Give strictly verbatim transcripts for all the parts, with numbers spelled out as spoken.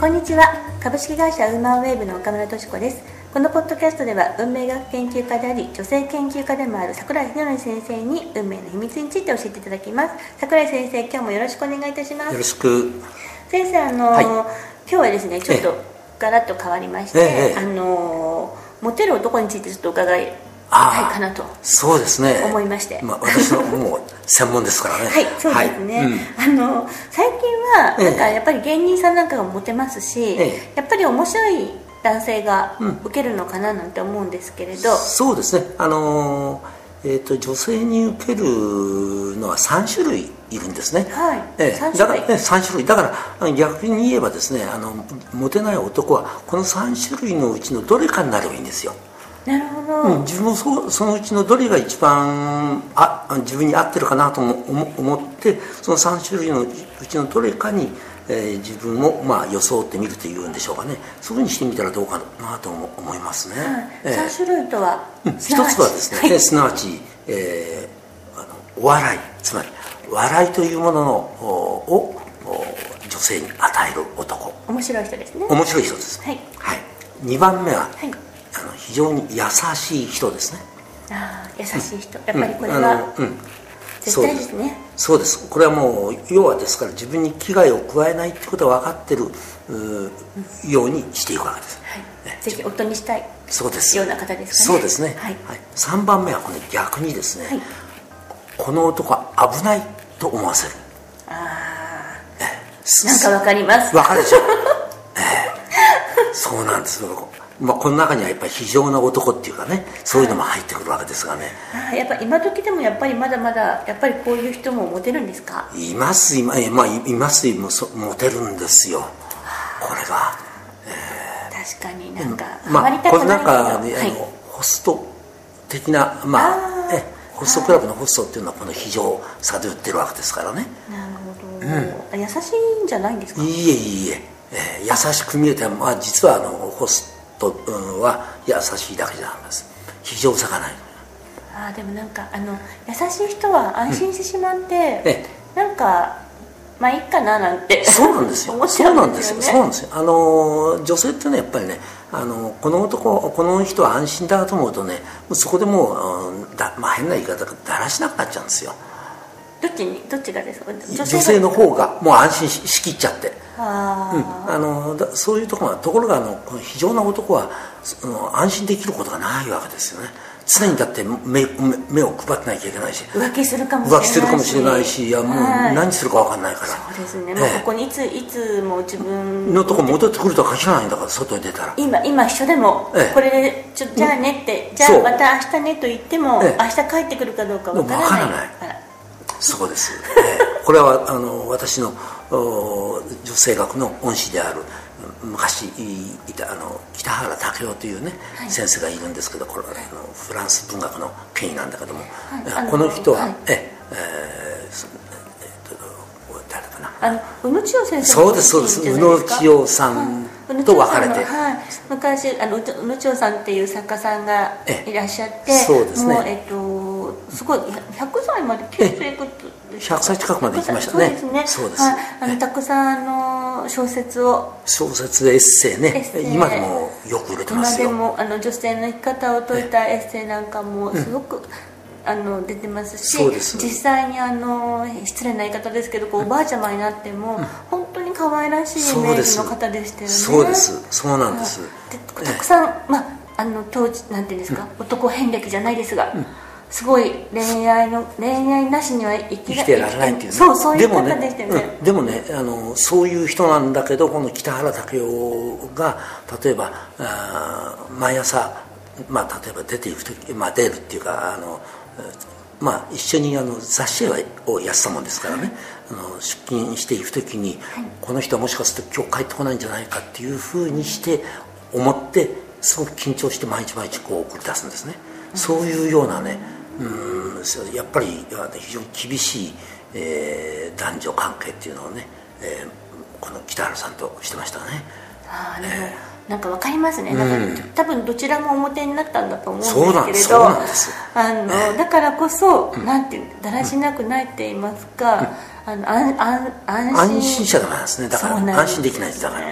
こんにちは。株式会社ウーマンウェーブの岡村敏子です。このポッドキャストでは運命学研究家であり女性研究家でもある櫻井秀則先生に運命の秘密について教えていただきます。櫻井先生、今日もよろしくお願いいたします。 よろしく。 先生、あの、はい、今日はですねちょっとガラッと変わりまして、ええ、あのモテる男についてちょっと伺いたいかなとそうですね思いまして、 まあ、私のもう専門ですからねはい、そうですね、はい、うん、あの最近はなんかやっぱり芸人さんなんかがモテますし、ええ、やっぱり面白い男性が受けるのかななんて思うんですけれど、うん、 そうですね、あのーえー、と女性に受けるのはさん種類いるんですね、 はい、 ええ、だから、ね、さん種類だから逆に言えばですね、あのモテない男はこのさん種類のうちのどれかになればいいんですよ。 なるほど、 うん、自分も そ, そのうちのどれが一番あ自分に合ってるかなと思ってそのさん種類のうちのどれかに、えー、自分を、まあ、装ってみるというんでしょうかね。そういうふうにしてみたらどうかなと思いますね、はい、 えー、さん種類とは、 うん、一つはですね、はい、すなわち、えー、あのお笑い、つまり笑いというもののを女性に与える男、 面白い人ですね。 面白い人です、はいはい、にばんめは、はい、あの非常に優しい人ですね。 ああ、優しい人、うん、やっぱりこれは、うん、絶対ですね。 そうです。これはもう要はですから自分に危害を加えないってことは分かってる、うん、ようにしていくわけです、 はいね、ぜひ夫にしたいそうですような方ですかね。そうですね、 はいはい、さんばんめはこれ逆にですね、はい、この男は危ないと思わせる。 ああ、なんか分かります。 分かるでしょ、えー、そうなんですよ。まあ、この中にはやっぱり非常な男っていうかね、そういうのも入ってくるわけですがね、 はい、やっぱ今時でもやっぱりまだまだやっぱりこういう人もモテるんですか？ いますいま、まあ、いますもモテるんですよ、これが、 えー、確かになんかハマりたくないけど、まあ、これなんか、ね、 はい、 あのホスト的な、まあ、あえホストクラブのホストっていうのはこの非常さで売ってるわけですからね。 なるほど、うん、優しいんじゃないんですか？ いいえいいえ、えー、優しく見えて、まあ、実はあのホストは優しいだけじゃないです。非常さがない。 あ、でもなんかあの優しい人は安心してしまって、うん、 ええ、 なんかまあいいかななんてそうなんですよ思っちゃうんですよね。 そうなんですよ。あの女性ってねやっぱりね、あのこの男この人は安心だと思うとね、そこでもうだ、まあ、変な言い方だらしなくなっちゃうんですよ。 どっちにどっちがですか？ 女性の方がもう安心 し, しきっちゃって、 あ、 うん、あのだそういうところがところがあのこの非常な男はその安心できることがないわけですよね。常にだって 目, 目を配ってなきゃいけないし、 浮気するかもしれないし、 浮気するかもしれないし、いやもう何するか分かんないから、 そうですね、ええ、もうここにいついつも自分のとこ戻ってくるとは限らないんだから、外に出たら今今一緒でも、ええ、これでちょじゃあねって、うん、じゃあまた明日ねと言っても、ええ、明日帰ってくるかどうか分からない、 分からない、そうです、えー、これはあの私の女性学の恩師である昔いたあの北原武雄というね、はい、先生がいるんですけど、これはあのフランス文学の権威なんだけども、はい、この人は、はい、ええー、誰かな、 あの宇野千代先生、 そうですそうです、宇野千代さんと別れて、 はい、昔あの宇野千代さんっていう作家さんがいらっしゃって、 そうですね、 もうえっとすごいひゃくさいまできゅうせいくつひゃくさい近くまで行きましたね。 そうですね、 そうです、 はい、あのたくさんの小説を小説エッセイね、エッセイ今でもよく売れてますよ。 今でもあの女性の生き方を説いたエッセイなんかもすごく、うん、あの出てますし、 そうです、 実際にあの失礼な言い方ですけどこう、うん、おばあちゃまになっても、うん、本当に可愛らしいイメージの方でしたよね。 そうです、そうなんです。 でたくさん、まあ、あの当時なんていうんですか、うん、男遍歴じゃないですが、うん、すごい恋愛の恋愛なしには生き生きてられないっていうね。 そうそういう方でしたよね。 でもね、うん、でもねあのそういう人なんだけど、この北原武雄が例えばあ毎朝、まあ、例えば出ていくとき、まあ、出るっていうかあの、まあ、一緒にあの雑誌をやってたもんですからね、はい、あの出勤していくときに、はい、この人はもしかすると今日帰ってこないんじゃないかっていうふうにして思ってすごく緊張して毎日毎日こう送り出すんですね、うん、そういうようなね、うんやっぱり非常に厳しい、えー、男女関係っていうのをね、えー、この北原さんとしてましたね。 あでも、えー、なんか分かりますね、うん、なんか多分どちらも表になったんだと思うんですけれど、あの、えー、だからこそ、うん、なんてだらしなくないって言いますか、うん、あの安安安心安心者だからですね。だから安心できないです。だから、え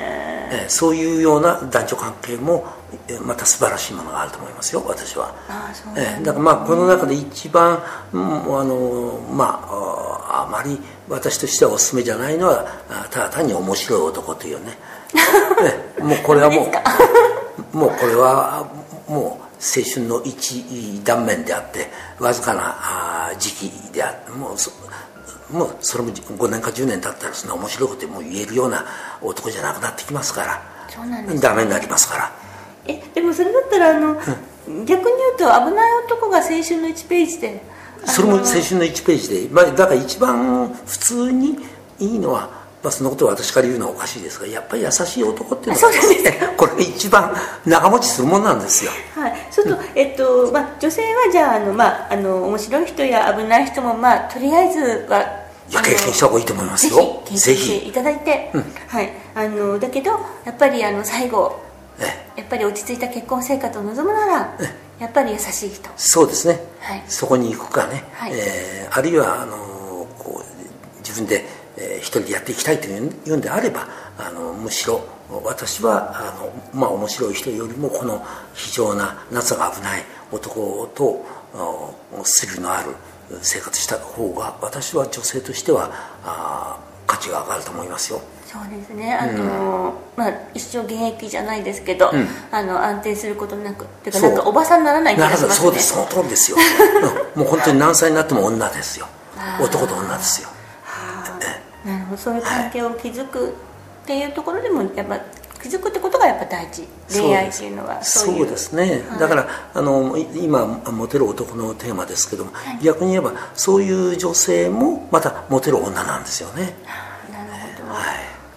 えー、そういうような男女関係もまた素晴らしいものがあると思いますよ、私は。 あ、そうなんですね。 えー、だからまあこの中で一番、うん、あのまああまり私としてはおすすめじゃないのはただ単に面白い男というねえー、もうこれはもうもうこれはもう青春の一断面であってわずかな時期であってもうそもうそれもごねんかじゅうねん経ったらそんな面白いことも言えるような男じゃなくなってきますから。 そうなんですね、 ダメになりますから。 えでもそれだったらあの、うん、逆に言うと危ない男が青春のいちページで、 それも青春のいちページで、まあ、だから一番普通にいいのは、まあ、そのことを私から言うのはおかしいですが、やっぱり優しい男っていうのがですね、これ一番長持ちするものなんですよ。 はい、そうすると、えっとまあ、女性はじゃああの、まあ、あの面白い人や危ない人も、まあ、とりあえずはいや経験した方がいいと思いますよ。 ぜひ経験していただいて、うん、はい、あのだけどやっぱりあの最後やっぱり落ち着いた結婚生活を望むならやっぱり優しい人、 そうですね、 はい、 そこに行くかね、はい、えー、あるいはあのこう自分で、えー、一人でやっていきたいというんであればあのむしろ私はあの、まあ、面白い人よりもこの非常な夏が危ない男とスリルのある生活した方が私は女性としてはあ価値が上がると思いますよ。 そうですね、あの、うん、まあ、一生現役じゃないですけど、うん、あの安定することなくていうかなんかおばさんにならない気がしますね。 そうです、その通りですよもう本当に何歳になっても女ですよ男と女ですよ。 なるほど、そういう関係を築くっていうところでもやっぱ気づくってことがやっぱ大事、恋愛っていうのはそういうそうですね、はい、だからあの今モテる男のテーマですけども、はい、逆に言えばそういう女性もまたモテる女なんですよね。 なるほど、 はい、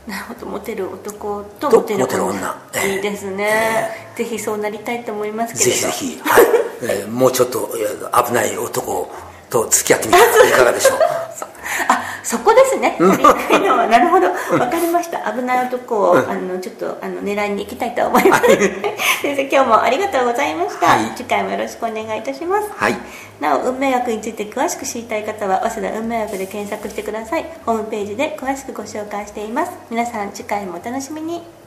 なるほど、モテる男とモテる 女, 女、えー、いいですね、えー、ぜひそうなりたいと思いますけれど、 ぜひぜひ、はいえー、もうちょっと危ない男と付き合ってみてはいかがでしょうあ、そこですね、足りないのはなるほど、分かりました。危ない男を、うん、あのちょっとあの狙いに行きたいと思います先生、今日もありがとうございました、はい、次回もよろしくお願いいたします、はい、なお運命学について詳しく知りたい方は早稲田運命学で検索してください。ホームページで詳しくご紹介しています。皆さん次回もお楽しみに。